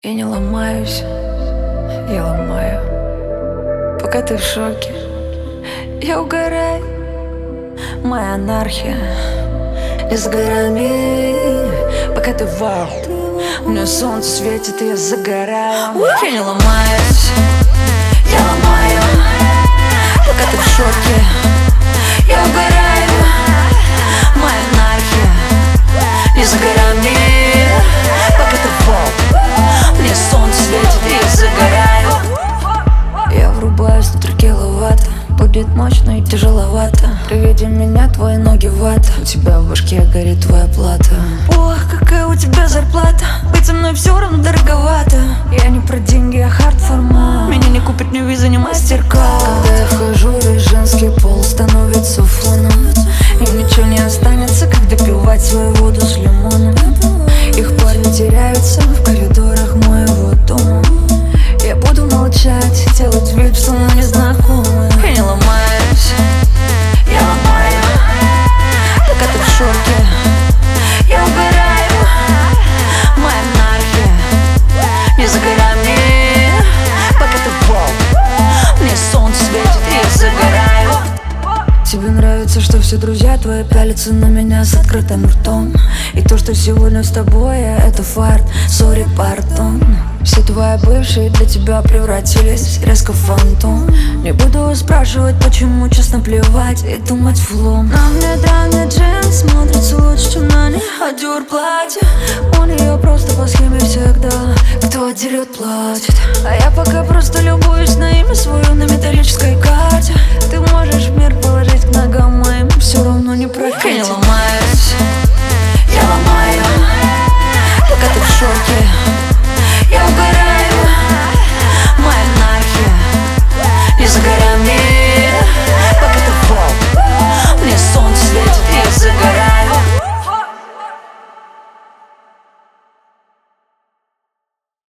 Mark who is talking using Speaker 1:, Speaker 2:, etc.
Speaker 1: Я не ломаюсь, я ломаю. Пока ты в шоке, я угораю. Моя анархия не с горами. Пока ты вау, у меня солнце светит, и я загораю. Я не ломаюсь, я ломаю. Пока ты в шоке, я угораю. Моя анархия не с горами. Пока ты вау, мне солнце светит, и я загораю. Я врубаюсь на 3 киловатта. Будет мощно и тяжеловато. При виде меня твои ноги вата. У тебя в башке горит твоя плата. Ох, какая у тебя зарплата. Быть со мной все равно дороговато. Я не про деньги, а хард-формат. Меня не купит ни виза, ни мастер-кард. Когда я вхожу, весь женский пол становится фоном. И ничего не останется, как допивать свою воду с лимоном. Их парни теряются в коридорах моего дома. Я буду молчать, делать вид, что мы не знакомы. Я не ломаюсь, я ломаю. Пока ты в шоке, я угораю. Моя анархия не за горами. Пока ты вау, мне солнце светит, и я загораю. Тебе нравится, что все друзья твои пялятся на меня с открытым ртом. И то, что сегодня с тобой, это фарт, сори, пардон. Все твои бывшие для тебя превратились резко в фантом. Не буду спрашивать, почему, честно плевать и думать флом. На мне древний джинс смотрится лучше, чем на ней Адюр платье. У нее просто по схеме всегда кто дерет, платит. А я пока просто любуюсь на имя свое на металлической карте.